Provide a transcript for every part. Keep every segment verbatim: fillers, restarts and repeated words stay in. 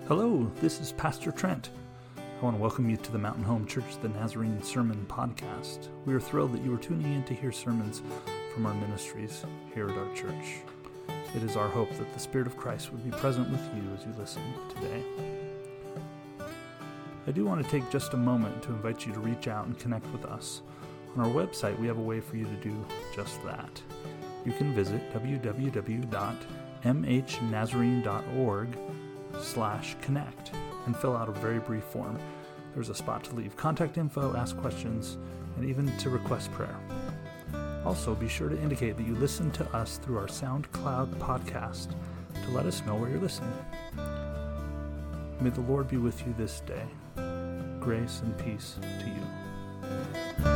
Hello, this is Pastor Trent. I want to welcome you to the Mountain Home Church the Nazarene Sermon Podcast. We are thrilled that you are tuning in to hear sermons from our ministries here at our church. It is our hope that the Spirit of Christ would be present with you as you listen today. I do want to take just a moment to invite you to reach out and connect with us. On our website, we have a way for you to do just that. You can visit w w w dot m h nazarene dot org slash connect and fill out a very brief form. There's a spot to leave contact info, ask questions, and even to request prayer. Also, be sure to indicate that you listen to us through our SoundCloud podcast to let us know where you're listening. May the Lord be with you this day. Grace and peace to you.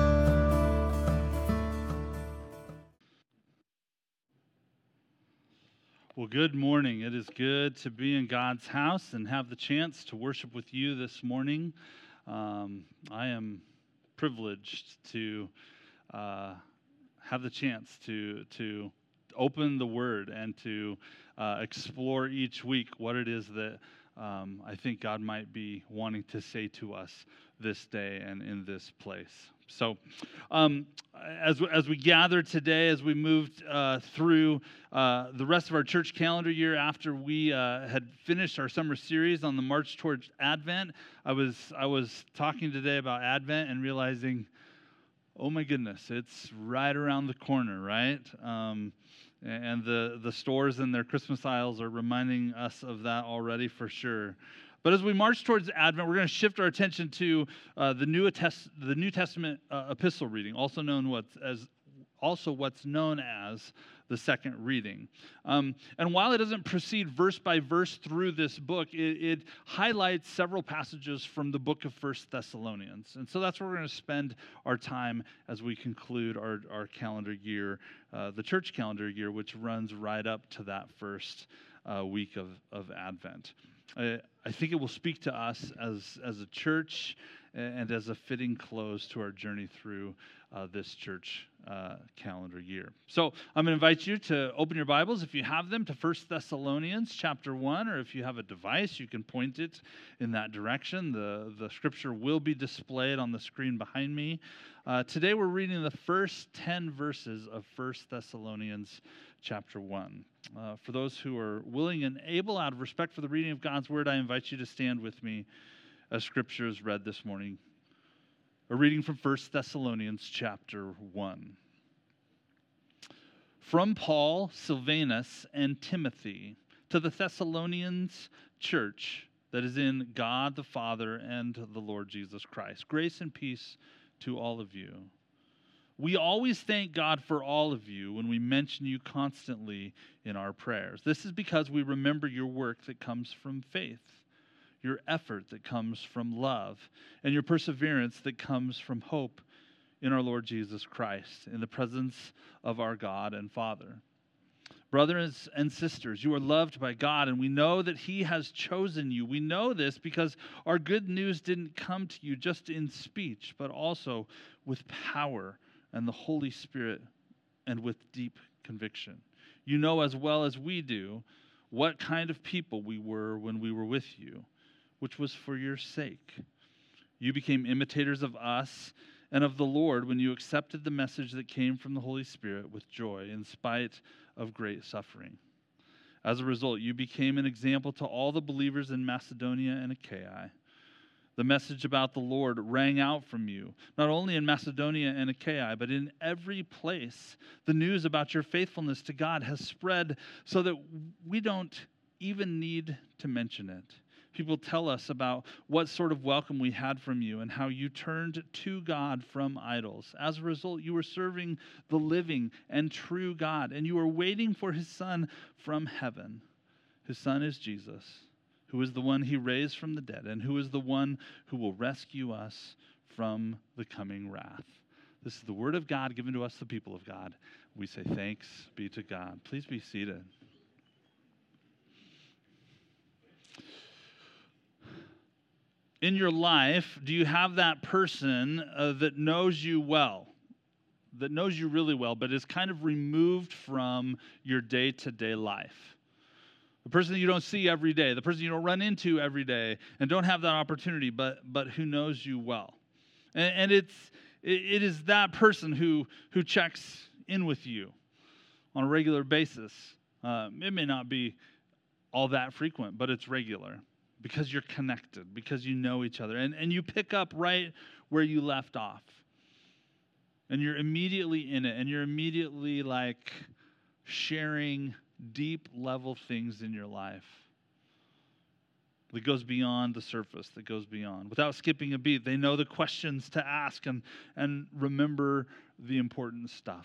Well, good morning. It is good to be in God's house and have the chance to worship with you this morning. Um, I am privileged to uh, have the chance to to open the Word and to uh, explore each week what it is that um, I think God might be wanting to say to us this day and in this place. So, um, as as we gather today, as we moved uh, through uh, the rest of our church calendar year, after we uh, had finished our summer series on the March towards Advent, I was I was talking today about Advent and realizing, oh my goodness, it's right around the corner, right? Um, and the the stores and their Christmas aisles are reminding us of that already for sure. But as we march towards Advent, we're going to shift our attention to uh, the New Test- the New Testament uh, epistle reading, also known what's as also what's known as the second reading. Um, and while it doesn't proceed verse by verse through this book, it, it highlights several passages from the book of First Thessalonians. And so that's where we're going to spend our time as we conclude our, our calendar year, uh, the church calendar year, which runs right up to that first uh, week of, of Advent. I, I think it will speak to us as, as a church and as a fitting close to our journey through uh, this church uh, calendar year. So I'm going to invite you to open your Bibles, if you have them, to First Thessalonians chapter one, or if you have a device, you can point it in that direction. The, the scripture will be displayed on the screen behind me. Uh, today we're reading the first ten verses of First Thessalonians chapter one. Uh, for those who are willing and able, out of respect for the reading of God's word, I invite you to stand with me as scripture is read this morning. A reading from First Thessalonians chapter one. From Paul, Silvanus, and Timothy, to the Thessalonians church that is in God the Father and the Lord Jesus Christ. Grace and peace to all of you. We always thank God for all of you when we mention you constantly in our prayers. This is because we remember your work that comes from faith, your effort that comes from love, and your perseverance that comes from hope in our Lord Jesus Christ, in the presence of our God and Father. Brothers and sisters, you are loved by God, and we know that He has chosen you. We know this because our good news didn't come to you just in speech, but also with power and the Holy Spirit, and with deep conviction. You know as well as we do what kind of people we were when we were with you, which was for your sake. You became imitators of us and of the Lord when you accepted the message that came from the Holy Spirit with joy, in spite of great suffering. As a result, you became an example to all the believers in Macedonia and Achaia. The message about the Lord rang out from you, not only in Macedonia and Achaia, but in every place. The news about your faithfulness to God has spread so that we don't even need to mention it. People tell us about what sort of welcome we had from you and how you turned to God from idols. As a result, you were serving the living and true God, and you were waiting for His Son from heaven. His Son is Jesus, who is the one He raised from the dead, and who is the one who will rescue us from the coming wrath. This is the word of God given to us, the people of God. We say thanks be to God. Please be seated. In your life, do you have that person uh, that knows you well, that knows you really well, but is kind of removed from your day-to-day life? The person that you don't see every day, the person you don't run into every day and don't have that opportunity, but but who knows you well. And, and it's it, it is that person who who checks in with you on a regular basis. Um, it may not be all that frequent, but it's regular because you're connected, because you know each other. And, and you pick up right where you left off. And you're immediately in it, and you're immediately like sharing deep level things in your life that goes beyond the surface, that goes beyond. Without skipping a beat, they know the questions to ask and, and remember the important stuff.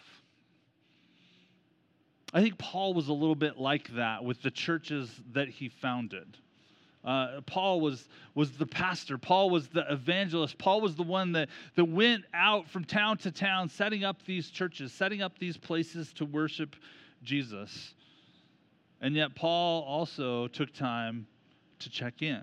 I think Paul was a little bit like that with the churches that he founded. Uh, Paul was was the pastor. Paul was the evangelist. Paul was the one that, that went out from town to town, setting up these churches, setting up these places to worship Jesus. And yet Paul also took time to check in.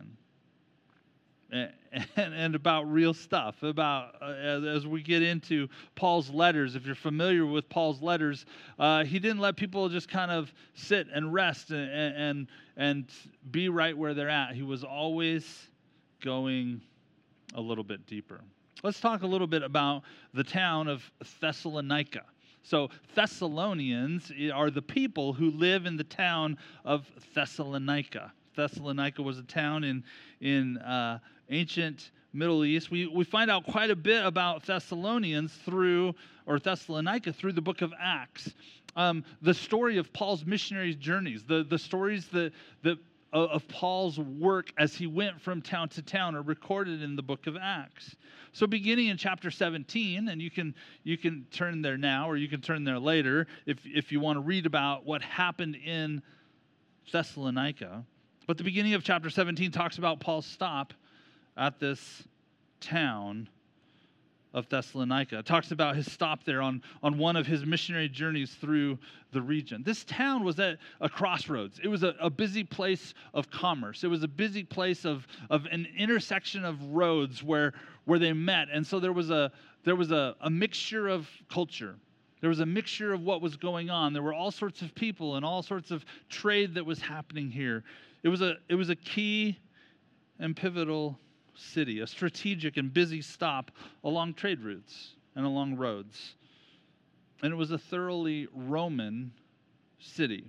And, and, and about real stuff, about uh, as, as we get into Paul's letters. If you're familiar with Paul's letters, uh, he didn't let people just kind of sit and rest and, and and be right where they're at. He was always going a little bit deeper. Let's talk a little bit about the town of Thessalonica. So Thessalonians are the people who live in the town of Thessalonica. Thessalonica was a town in in uh, ancient Middle East. We we find out quite a bit about Thessalonians through, or Thessalonica through the book of Acts. Um, the story of Paul's missionary journeys, the, the stories that, that uh, of Paul's work as he went from town to town are recorded in the book of Acts. So beginning in chapter seventeen, and you can you can turn there now, or you can turn there later if if you want to read about what happened in Thessalonica. But the beginning of chapter seventeen talks about Paul's stop at this town of Thessalonica. It talks about his stop there on, on one of his missionary journeys through the region. This town was at a crossroads. It was a, a busy place of commerce. It was a busy place of, of an intersection of roads where, where they met. And so there was a there was a, a mixture of culture. There was a mixture of what was going on. There were all sorts of people and all sorts of trade that was happening here. It was a it was a key and pivotal city, a strategic and busy stop along trade routes and along roads. And it was a thoroughly Roman city.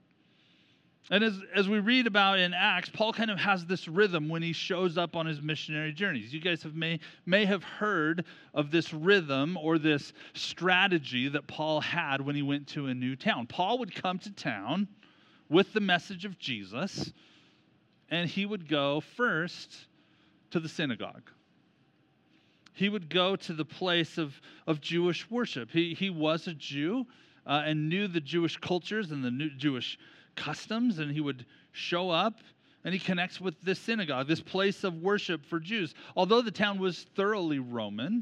And as, as we read about in Acts, Paul kind of has this rhythm when he shows up on his missionary journeys. You guys have may, may have heard of this rhythm or this strategy that Paul had when he went to a new town. Paul would come to town with the message of Jesus, and he would go first to the synagogue. He would go to the place of, of Jewish worship. He, he was a Jew uh, and knew the Jewish cultures and the new Jewish customs, and he would show up and he connects with this synagogue, this place of worship for Jews. Although the town was thoroughly Roman,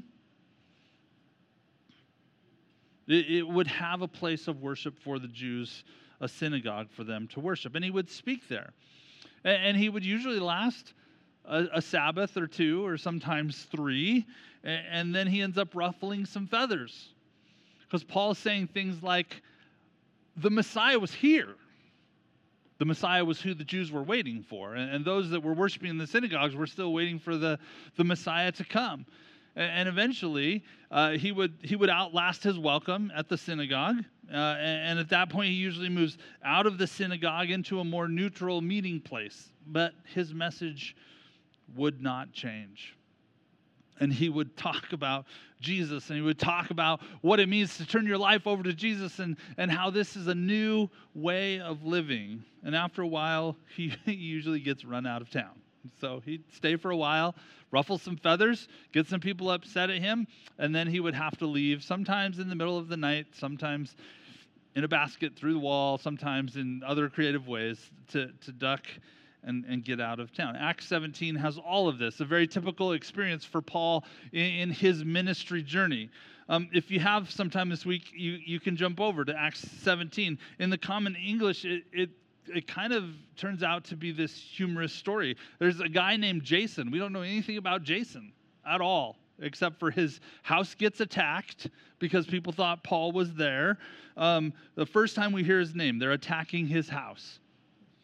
it, it would have a place of worship for the Jews, a synagogue for them to worship. And he would speak there. And, and he would usually last a, a Sabbath or two, or sometimes three, and, and then he ends up ruffling some feathers. Because Paul's saying things like, the Messiah was here. The Messiah was who the Jews were waiting for. And, and those that were worshiping in the synagogues were still waiting for the, the Messiah to come. And, and eventually, uh, he would he would outlast his welcome at the synagogue. Uh, and, and at that point, he usually moves out of the synagogue into a more neutral meeting place. But his message would not change. And he would talk about Jesus, and he would talk about what it means to turn your life over to Jesus, and, and how this is a new way of living. And after a while, he, he usually gets run out of town. So he'd stay for a while, ruffle some feathers, get some people upset at him, and then he would have to leave, sometimes in the middle of the night, sometimes in a basket through the wall, sometimes in other creative ways to, to duck And, and get out of town. Acts seventeen has all of this, a very typical experience for Paul in, in his ministry journey. Um, if you have some time this week, you, you can jump over to Acts seventeen. In the common English, it, it it kind of turns out to be this humorous story. There's a guy named Jason. We don't know anything about Jason at all, except for his house gets attacked because people thought Paul was there. Um, the first time we hear his name, they're attacking his house.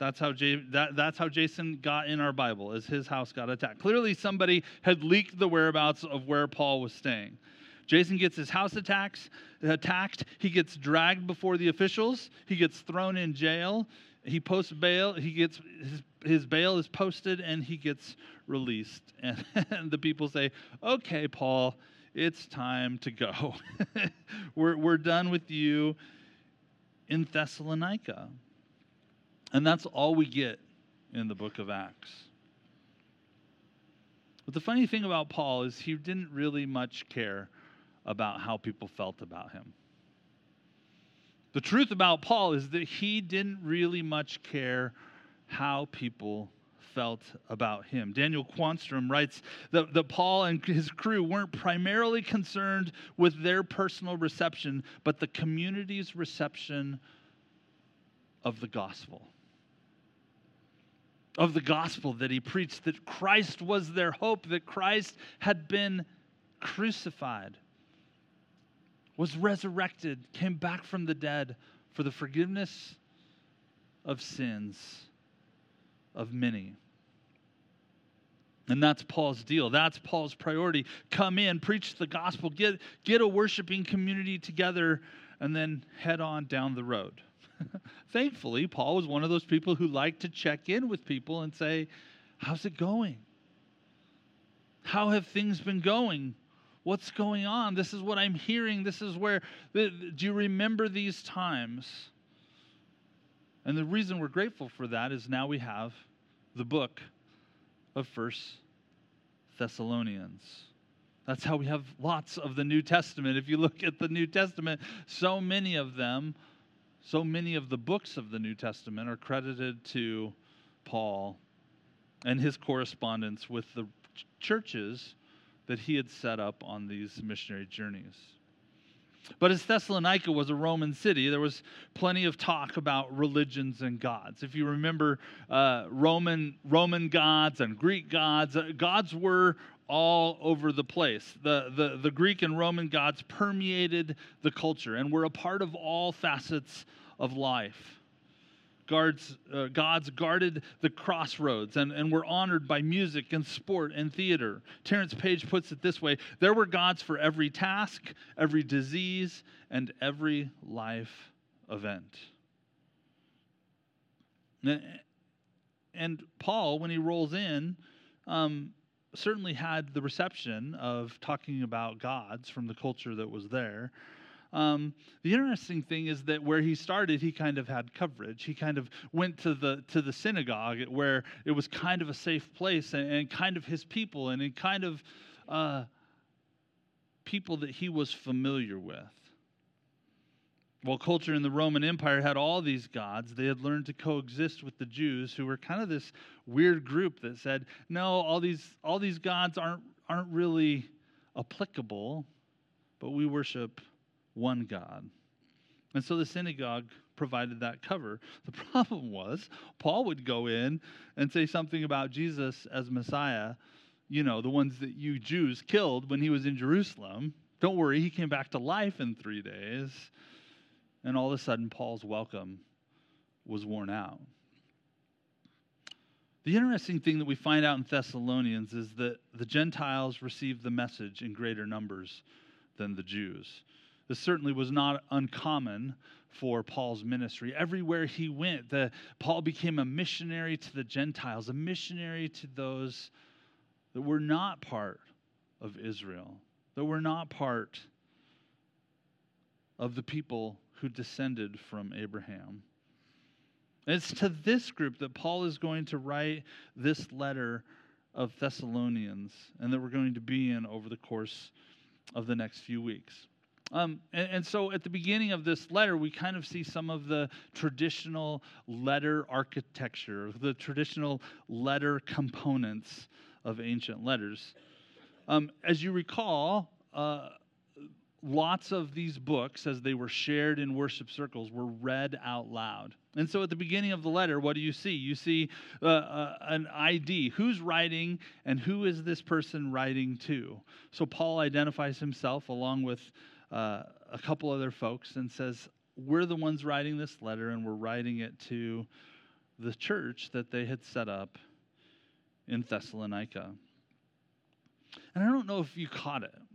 That's how J- that, that's how Jason got in our Bible, as his house got attacked. Clearly somebody had leaked the whereabouts of where Paul was staying. Jason gets his house attacks, attacked. He gets dragged before the officials. He gets thrown in jail. He posts bail. He gets his, his bail is posted, and he gets released. And, and the people say, "Okay, Paul, it's time to go. we're we're done with you in Thessalonica." And that's all we get in the book of Acts. But the funny thing about Paul is he didn't really much care about how people felt about him. The truth about Paul is that he didn't really much care how people felt about him. Daniel Quanstrom writes that, that Paul and his crew weren't primarily concerned with their personal reception, but the community's reception of the gospel. Of the gospel that he preached, that Christ was their hope, that Christ had been crucified, was resurrected, came back from the dead for the forgiveness of sins of many. And that's Paul's deal. That's Paul's priority. Come in, preach the gospel, get, get a worshiping community together, and then head on down the road. Thankfully, Paul was one of those people who liked to check in with people and say, "How's it going? How have things been going? What's going on? This is what I'm hearing. This is where, do you remember these times?" And the reason we're grateful for that is now we have the book of First Thessalonians. That's how we have lots of the New Testament. If you look at the New Testament, so many of them, so many of the books of the New Testament are credited to Paul and his correspondence with the ch- churches that he had set up on these missionary journeys. But as Thessalonica was a Roman city, there was plenty of talk about religions and gods. If you remember uh, Roman Roman gods and Greek gods, uh, gods were all over the place. The, the, the Greek and Roman gods permeated the culture and were a part of all facets of life. Guards, uh, gods guarded the crossroads and, and were honored by music and sport and theater. Terrence Page puts it this way: there were gods for every task, every disease, and every life event. And Paul, when he rolls in, um, certainly had the reception of talking about gods from the culture that was there. Um, the interesting thing is that where he started, he kind of had coverage. He kind of went to the to the synagogue where it was kind of a safe place and, and kind of his people and it kind of uh, people that he was familiar with. While culture in the Roman Empire had all these gods, they had learned to coexist with the Jews, who were kind of this weird group that said, no, all these all these gods aren't aren't really applicable, but we worship one God. And so the synagogue provided that cover. The problem was, Paul would go in and say something about Jesus as Messiah, you know, the ones that you Jews killed when he was in Jerusalem. Don't worry, he came back to life in three days. And all of a sudden, Paul's welcome was worn out. The interesting thing that we find out in Thessalonians is that the Gentiles received the message in greater numbers than the Jews. This certainly was not uncommon for Paul's ministry. Everywhere he went, the, Paul became a missionary to the Gentiles, a missionary to those that were not part of Israel, that were not part of the people who descended from Abraham. It's to this group that Paul is going to write this letter of Thessalonians, and that we're going to be in over the course of the next few weeks. Um, and, and so at the beginning of this letter, we kind of see some of the traditional letter architecture, the traditional letter components of ancient letters. Um, as you recall, uh, lots of these books, as they were shared in worship circles, were read out loud. And so at the beginning of the letter, what do you see? You see uh, uh, an I D. Who's writing and who is this person writing to? So Paul identifies himself along with uh, a couple other folks and says, we're the ones writing this letter and we're writing it to the church that they had set up in Thessalonica. And I don't know if you caught it.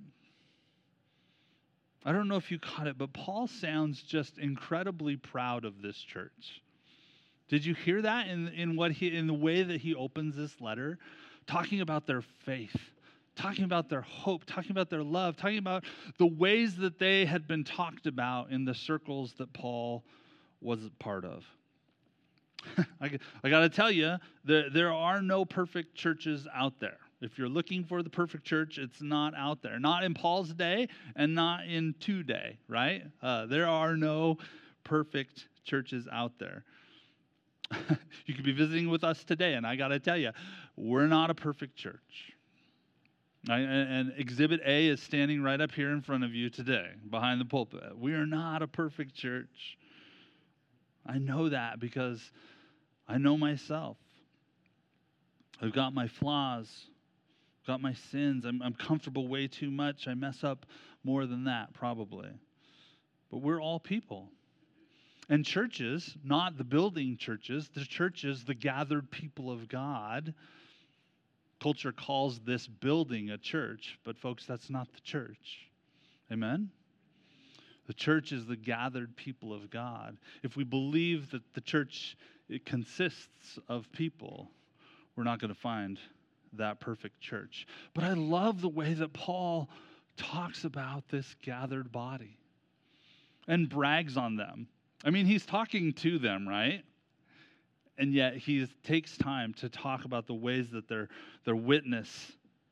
I don't know if you caught it, but Paul sounds just incredibly proud of this church. Did you hear that in, in what he in the way that he opens this letter? Talking about their faith, talking about their hope, talking about their love, talking about the ways that they had been talked about in the circles that Paul was a part of. I, I got to tell you, there, there are no perfect churches out there. If you're looking for the perfect church, it's not out there. Not in Paul's day and not in today, right? Uh, there are no perfect churches out there. You could be visiting with us today, and I got to tell you, we're not a perfect church. I, and Exhibit A is standing right up here in front of you today, behind the pulpit. We are not a perfect church. I know that because I know myself. I've got my flaws, got my sins. I'm, I'm comfortable way too much. I mess up more than that, probably. But we're all people. And churches, not the building churches, the churches, the gathered people of God. Culture calls this building a church, but folks, that's not the church. Amen? The church is the gathered people of God. If we believe that the church, it consists of people, we're not going to find that perfect church. But I love the way that Paul talks about this gathered body and brags on them. I mean, he's talking to them, right? And yet he takes time to talk about the ways that their, their witness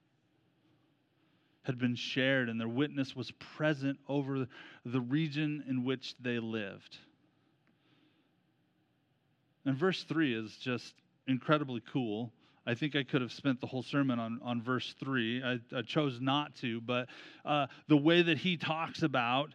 had been shared and their witness was present over the region in which they lived. And verse three is just incredibly cool. I think I could have spent the whole sermon on, on verse three. I, I chose not to, but uh, the way that he talks about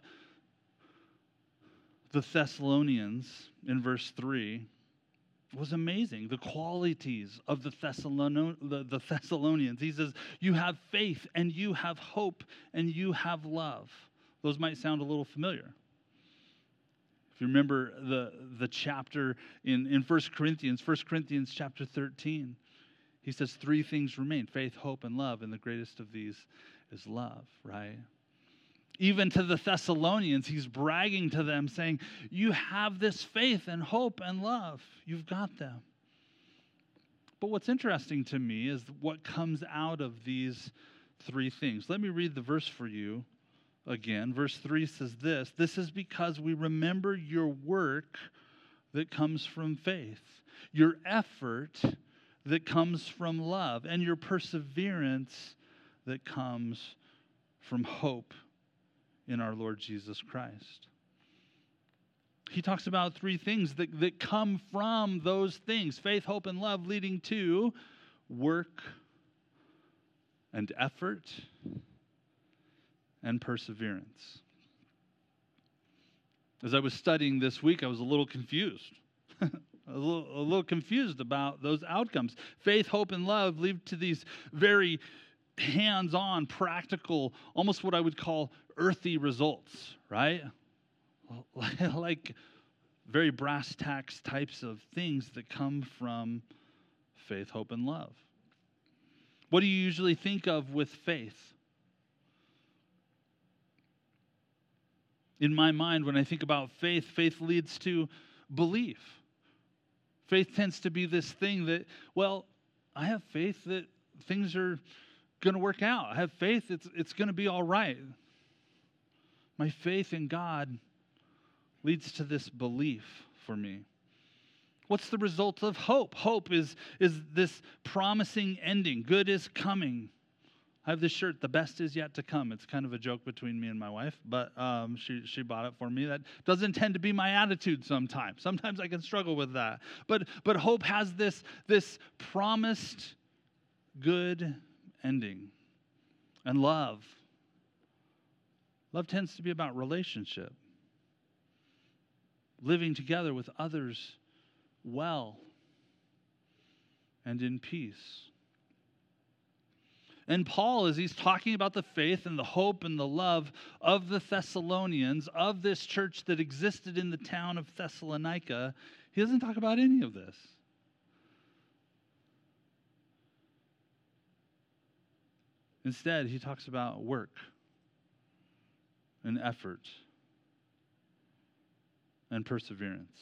the Thessalonians in verse three was amazing. The qualities of the, Thessalon- the, the Thessalonians. He says, you have faith and you have hope and you have love. Those might sound a little familiar. If you remember the, the chapter in, in First Corinthians, First Corinthians chapter thirteen, he says three things remain, faith, hope, and love, and the greatest of these is love, right? Even to the Thessalonians, he's bragging to them, saying, you have this faith and hope and love. You've got them. But what's interesting to me is what comes out of these three things. Let me read the verse for you again. Verse three says this, this is because we remember your work that comes from faith, your effort that comes from love, and your perseverance that comes from hope in our Lord Jesus Christ. He talks about three things that, that come from those things, faith, hope, and love, leading to work and effort and perseverance. As I was studying this week, I was a little confused. a, little, a little confused about those outcomes. Faith, hope, and love lead to these very hands-on, practical, almost what I would call earthy results, right? Like very brass tacks types of things that come from faith, hope, and love. What do you usually think of with faith? In my mind, when I think about faith, faith leads to belief. Faith tends to be this thing that, well, I have faith that things are going to work out. I have faith it's it's going to be all right. My faith in God leads to this belief for me. What's the result of hope? Hope is, is this promising ending. Good is coming. I have this shirt, the best is yet to come. It's kind of a joke between me and my wife, but um, she, she bought it for me. That doesn't tend to be my attitude sometimes. Sometimes I can struggle with that. But but hope has this, this promised good ending. And love. Love tends to be about relationship. Living together with others well and in peace. And Paul, as he's talking about the faith and the hope and the love of the Thessalonians, of this church that existed in the town of Thessalonica, he doesn't talk about any of this. Instead, he talks about work and effort and perseverance.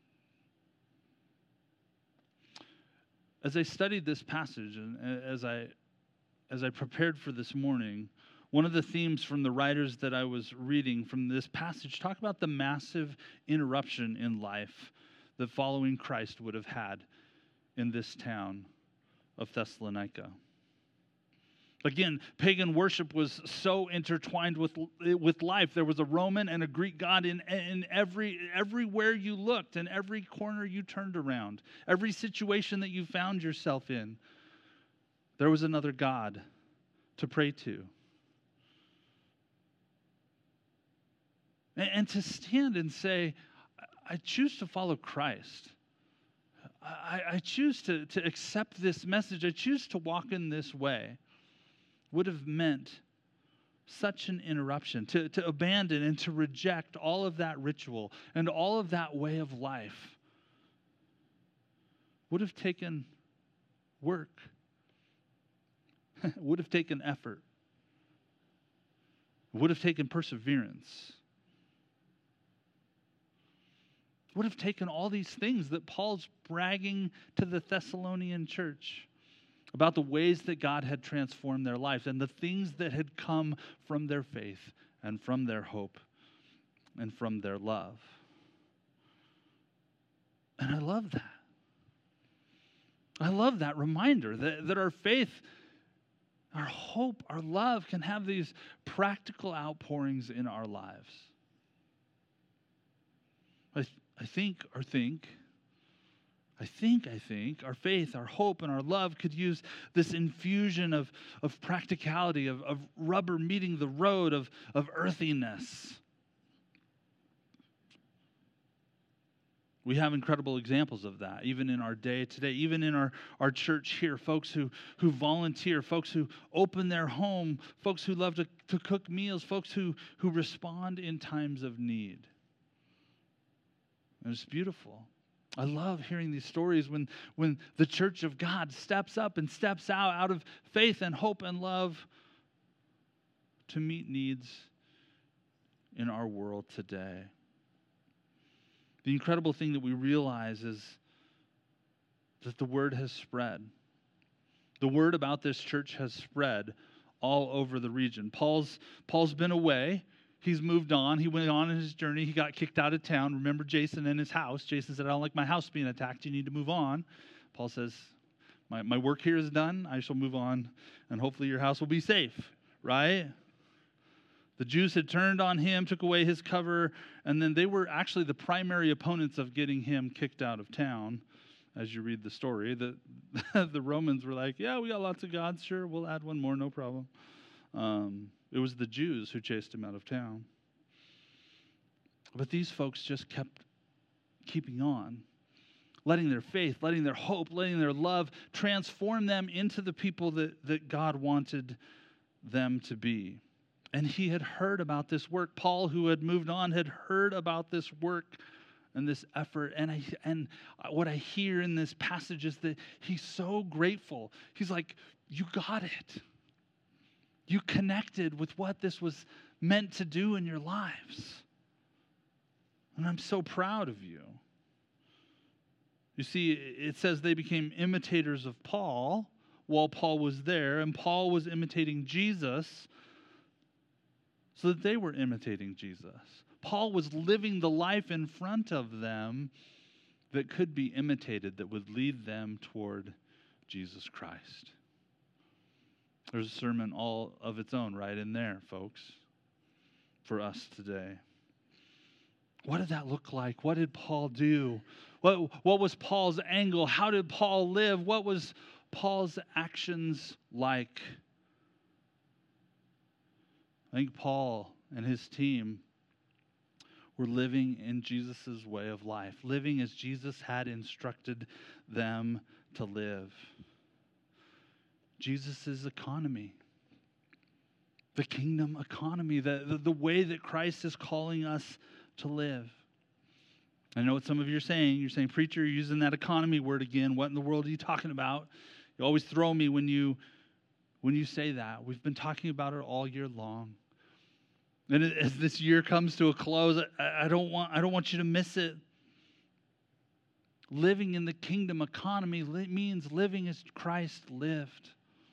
As I studied this passage and as I as I prepared for this morning, one of the themes from the writers that I was reading from this passage talk about the massive interruption in life that following Christ would have had in this town of Thessalonica. Again, pagan worship was so intertwined with, with life. There was a Roman and a Greek god in, in every everywhere you looked and every corner you turned around. Every situation that you found yourself in, there was another god to pray to. And, and to stand and say, I choose to follow Christ. I, I choose to, to accept this message. I choose to walk in this way. Would have meant such an interruption, to, to abandon and to reject all of that ritual and all of that way of life. Would have taken work, would have taken effort, would have taken perseverance, would have taken all these things that Paul's bragging to the Thessalonian church about the ways that God had transformed their lives and the things that had come from their faith and from their hope and from their love. And I love that. I love that reminder that, that our faith, our hope, our love can have these practical outpourings in our lives. I, th- I think or think I think, I think, our faith, our hope, and our love could use this infusion of, of practicality, of, of rubber meeting the road, of, of earthiness. We have incredible examples of that, even in our day today, even in our, our church here, folks who, who volunteer, folks who open their home, folks who love to, to cook meals, folks who, who respond in times of need. And it's beautiful. I love hearing these stories when, when the church of God steps up and steps out out of faith and hope and love to meet needs in our world today. The incredible thing that we realize is that the word has spread. The word about this church has spread all over the region. Paul's, Paul's been away. He's moved on. He went on in his journey. He got kicked out of town. Remember Jason and his house. Jason said, I don't like my house being attacked. You need to move on. Paul says, my, my work here is done. I shall move on, and hopefully your house will be safe, right? The Jews had turned on him, took away his cover, and then they were actually the primary opponents of getting him kicked out of town. As you read the story, the, the Romans were like, yeah, we got lots of gods. Sure, we'll add one more, no problem. Um, it was the Jews who chased him out of town. But these folks just kept keeping on, letting their faith, letting their hope, letting their love transform them into the people that, that God wanted them to be. And he had heard about this work. Paul, who had moved on, had heard about this work and this effort. And I and what I hear in this passage is that he's so grateful. He's like, you got it. You connected with what this was meant to do in your lives. And I'm so proud of you. You see, it says they became imitators of Paul while Paul was there, and Paul was imitating Jesus so that they were imitating Jesus. Paul was living the life in front of them that could be imitated, that would lead them toward Jesus Christ. There's a sermon all of its own right in there, folks, for us today. What did that look like? What did Paul do? What, what was Paul's angle? How did Paul live? What was Paul's actions like? I think Paul and his team were living in Jesus' way of life, living as Jesus had instructed them to live. Jesus' economy, the kingdom economy, the, the, the way that Christ is calling us to live. I know what some of you are saying. You're saying, preacher, you're using that economy word again. What in the world are you talking about? You always throw me when you when you say that. We've been talking about it all year long. And as this year comes to a close, I, I don't want I don't want you to miss it. Living in the kingdom economy li- means living as Christ lived.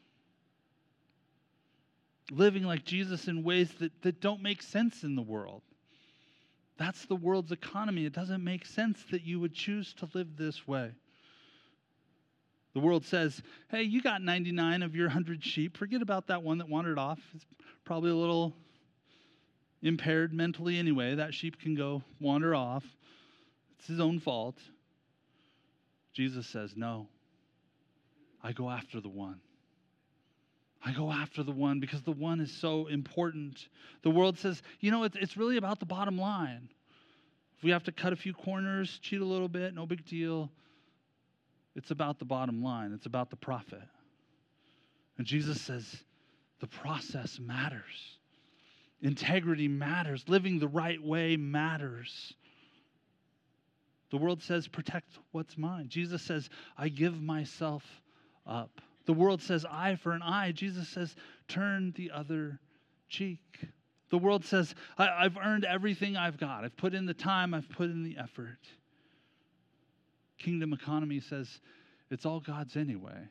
Living like Jesus in ways that, that don't make sense in the world. That's the world's economy. It doesn't make sense that you would choose to live this way. The world says, hey, you got ninety-nine of your one hundred sheep. Forget about that one that wandered off. It's probably a little impaired mentally anyway. That sheep can go wander off. It's his own fault. Jesus says, no, I go after the one. I go after the one because the one is so important. The world says, you know, it's, it's really about the bottom line. If we have to cut a few corners, cheat a little bit, no big deal. It's about the bottom line. It's about the profit. And Jesus says, the process matters. Integrity matters. Living the right way matters. The world says, protect what's mine. Jesus says, I give myself up. The world says, eye for an eye. Jesus says, turn the other cheek. The world says, I, I've earned everything I've got. I've put in the time. I've put in the effort. Kingdom economy says, it's all God's anyway.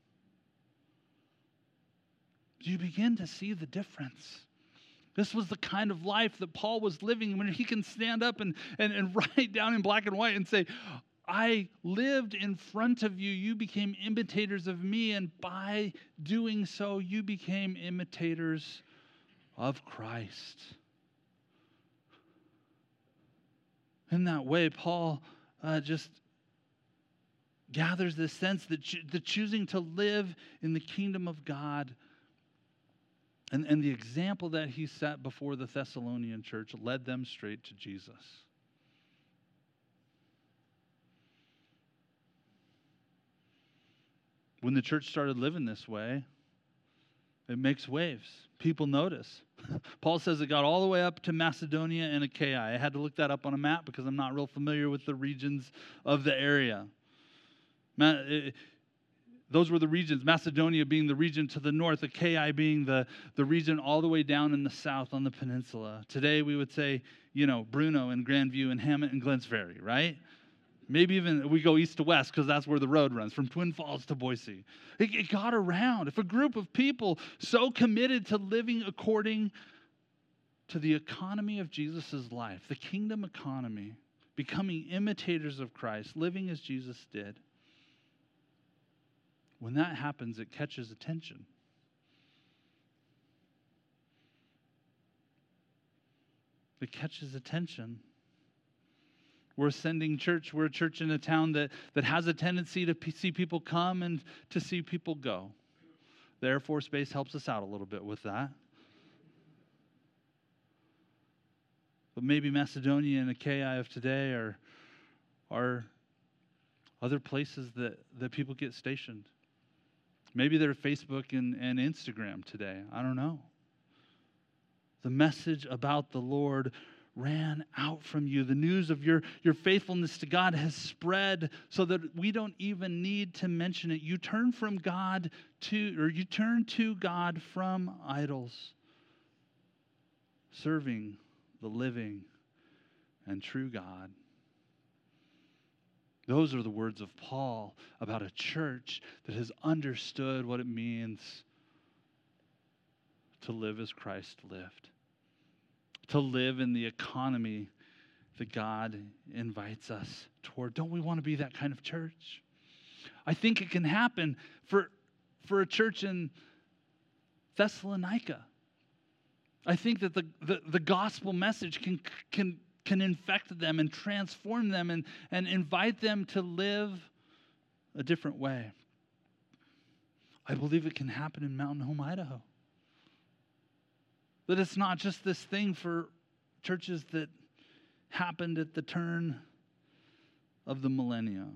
Do you begin to see the difference? This was the kind of life that Paul was living when he can stand up and, and, and write down in black and white and say, I lived in front of you. You became imitators of me. And by doing so, you became imitators of Christ. In that way, Paul uh, just gathers this sense that cho- the choosing to live in the kingdom of God and, and the example that he set before the Thessalonian church led them straight to Jesus. When the church started living this way, it makes waves. People notice. Paul says it got all the way up to Macedonia and Achaia. I had to look that up on a map because I'm not real familiar with the regions of the area. Ma- it, those were the regions, Macedonia being the region to the north, Achaia being the, the region all the way down in the south on the peninsula. Today we would say, you know, Bruno and Grandview and Hammett and Glens Ferry, right? Maybe even we go east to west because that's where the road runs, from Twin Falls to Boise. It, it got around. If a group of people so committed to living according to the economy of Jesus' life, the kingdom economy, becoming imitators of Christ, living as Jesus did, when that happens, it catches attention. It catches attention. We're a sending church. We're a church in a town that, that has a tendency to p- see people come and to see people go. The Air Force Base helps us out a little bit with that. But maybe Macedonia and Achaia of today are, are other places that, that people get stationed. Maybe they're Facebook and, and Instagram today. I don't know. The message about the Lord ran out from you. The news of your, your faithfulness to God has spread so that we don't even need to mention it. You turn from God to, or you turn to God from idols, serving the living and true God. Those are the words of Paul about a church that has understood what it means to live as Christ lived, to live in the economy that God invites us toward. Don't we want to be that kind of church? I think it can happen for, for a church in Thessalonica. I think that the, the, the gospel message can, can, can infect them and transform them and, and invite them to live a different way. I believe it can happen in Mountain Home, Idaho. That it's not just this thing for churches that happened at the turn of the millennium.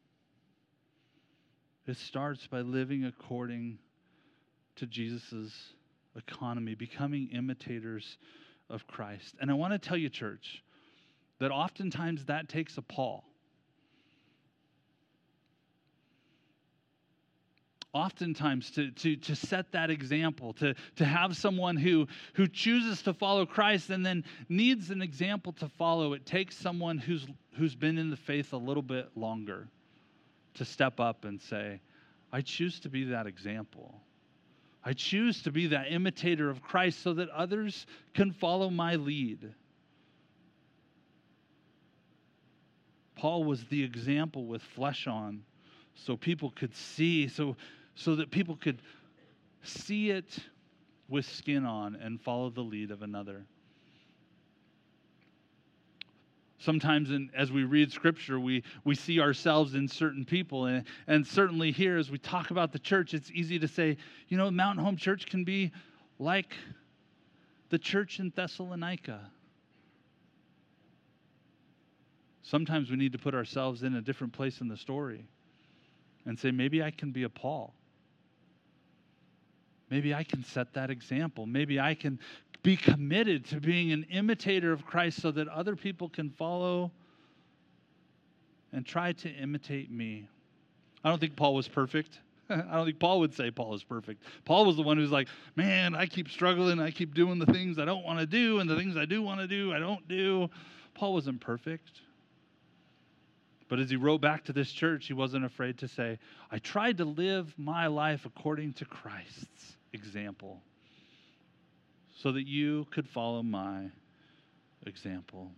It starts by living according to Jesus' economy, becoming imitators of Christ. And I want to tell you, church, that oftentimes that takes a Paul. oftentimes to, to, to set that example, to, to have someone who, who chooses to follow Christ and then needs an example to follow, it takes someone who's, who's been in the faith a little bit longer to step up and say, I choose to be that example. I choose to be that imitator of Christ so that others can follow my lead. Paul was the example with flesh on, so people could see, so, so that people could see it with skin on and follow the lead of another. Sometimes in, as we read Scripture, we, we see ourselves in certain people. And, and certainly here, as we talk about the church, it's easy to say, you know, Mountain Home Church can be like the church in Thessalonica. Sometimes we need to put ourselves in a different place in the story and say, maybe I can be a Paul. Maybe I can set that example. Maybe I can be committed to being an imitator of Christ so that other people can follow and try to imitate me. I don't think Paul was perfect. I don't think Paul would say Paul is perfect. Paul was the one who's like, man, I keep struggling. I keep doing the things I don't want to do, and the things I do want to do, I don't do. Paul wasn't perfect. But as he wrote back to this church, he wasn't afraid to say, I tried to live my life according to Christ's example so that you could follow my example.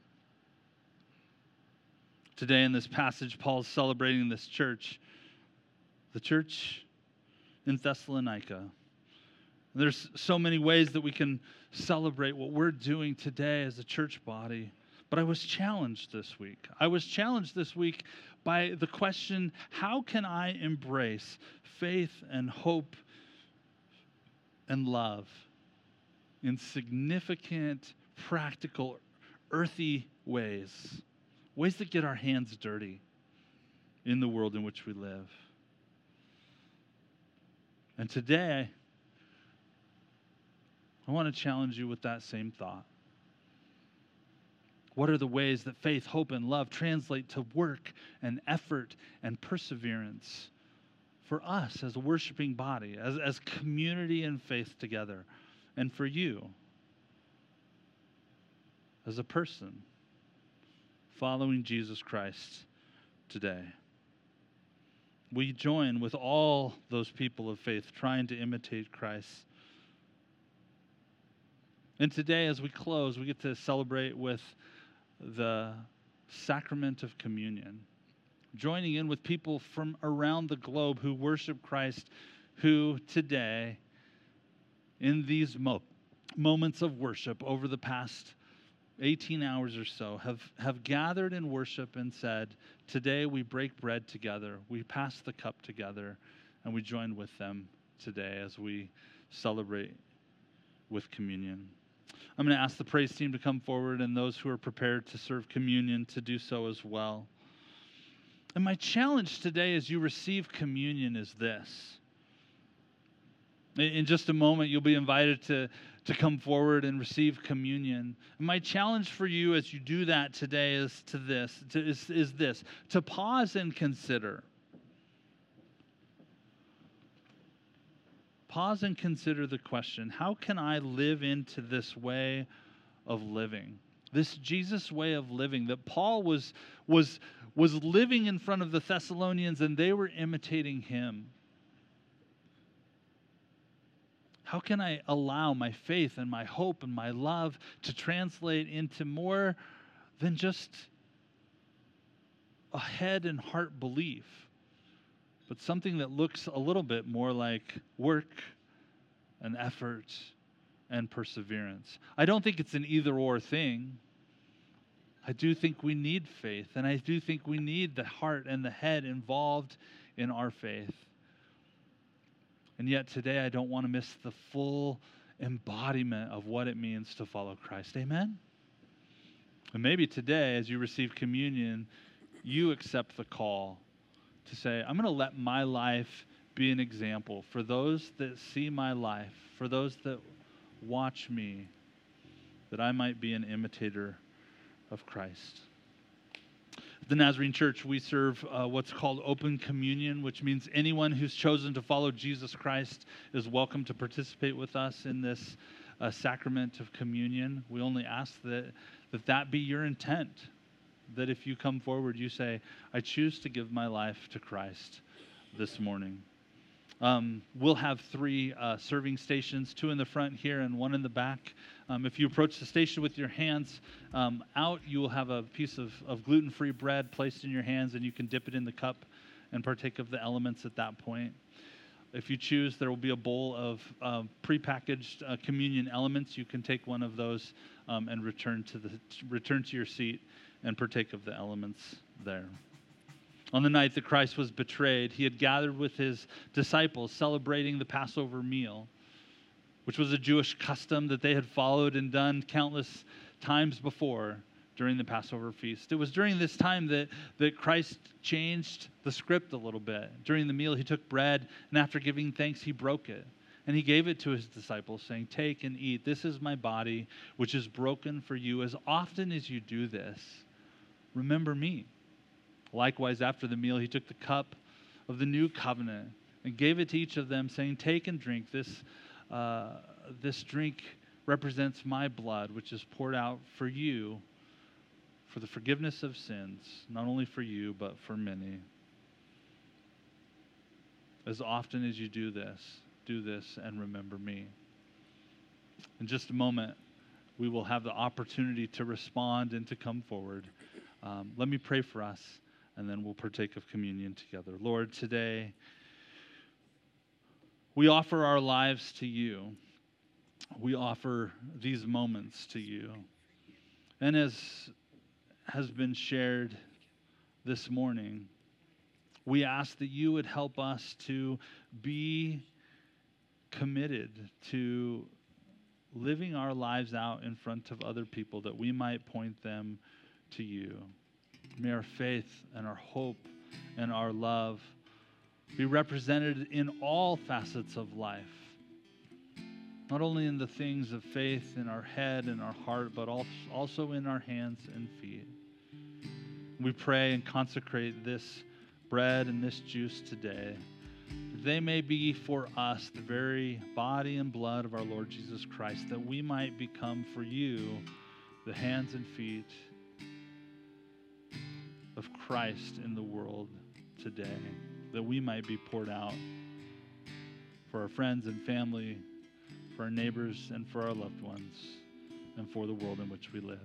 Today in this passage, Paul's celebrating this church, the church in Thessalonica. There's so many ways that we can celebrate what we're doing today as a church body. But I was challenged this week. I was challenged this week by the question, how can I embrace faith and hope and love in significant, practical, earthy ways, ways that get our hands dirty in the world in which we live? And today, I want to challenge you with that same thought. What are the ways that faith, hope, and love translate to work and effort and perseverance for us as a worshiping body, as, as community and faith together, and for you as a person following Jesus Christ today? We join with all those people of faith trying to imitate Christ. And today, as we close, we get to celebrate with the sacrament of communion, joining in with people from around the globe who worship Christ, who today, in these mo- moments of worship over the past eighteen hours or so, have, have gathered in worship and said, today we break bread together, we pass the cup together, and we join with them today as we celebrate with communion. I'm going to ask the praise team to come forward and those who are prepared to serve communion to do so as well. And my challenge today as you receive communion is this. In just a moment, you'll be invited to, to come forward and receive communion. And my challenge for you as you do that today is to this, to, is, is this, to pause and consider. Pause and consider the question, how can I live into this way of living? This Jesus way of living that Paul was, was, was living in front of the Thessalonians and they were imitating him. How can I allow my faith and my hope and my love to translate into more than just a head and heart belief, but something that looks a little bit more like work and effort and perseverance? I don't think it's an either-or thing. I do think we need faith, and I do think we need the heart and the head involved in our faith. And yet today I don't want to miss the full embodiment of what it means to follow Christ. Amen? And maybe today as you receive communion, you accept the call to say, I'm going to let my life be an example for those that see my life, for those that watch me, that I might be an imitator of Christ. At the Nazarene Church, we serve uh, what's called open communion, which means anyone who's chosen to follow Jesus Christ is welcome to participate with us in this uh, sacrament of communion. We only ask that, that that be your intent, that if you come forward, you say, I choose to give my life to Christ this morning. Um, we'll have three uh, serving stations, two in the front here and one in the back. Um, if you approach the station with your hands um, out, you will have a piece of, of gluten-free bread placed in your hands, and you can dip it in the cup and partake of the elements at that point. If you choose, there will be a bowl of uh, prepackaged uh, communion elements. You can take one of those um, and return to the return to your seat and partake of the elements there. On the night that Christ was betrayed, he had gathered with his disciples celebrating the Passover meal, which was a Jewish custom that they had followed and done countless times before during the Passover feast. It was during this time that, that Christ changed the script a little bit. During the meal, he took bread, and after giving thanks, he broke it. And he gave it to his disciples, saying, take and eat. This is my body, which is broken for you. As often as you do this, remember me. Likewise, after the meal, he took the cup of the new covenant and gave it to each of them, saying, take and drink. This, uh, this drink represents my blood, which is poured out for you for the forgiveness of sins, not only for you, but for many. As often as you do this, do this and remember me. In just a moment, we will have the opportunity to respond and to come forward. Um, let me pray for us, and then we'll partake of communion together. Lord, today we offer our lives to you. We offer these moments to you. And as has been shared this morning, we ask that you would help us to be committed to living our lives out in front of other people, that we might point them to you. May our faith and our hope and our love be represented in all facets of life, not only in the things of faith in our head and our heart, but also in our hands and feet. We pray and consecrate this bread and this juice today. They may be for us the very body and blood of our Lord Jesus Christ, that we might become for you the hands and feet of Christ in the world today, that we might be poured out for our friends and family, for our neighbors and for our loved ones, and for the world in which we live.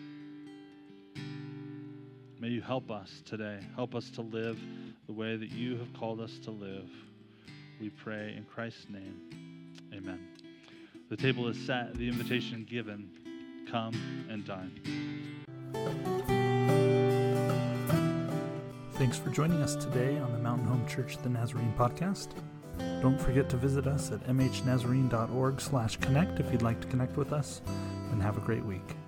May you help us today. Help us to live the way that you have called us to live. We pray in Christ's name. Amen. The table is set, the invitation given. Come and dine. Thanks for joining us today on the Mountain Home Church The Nazarene podcast. Don't forget to visit us at m h nazarene dot org slash connect if you'd like to connect with us, and have a great week.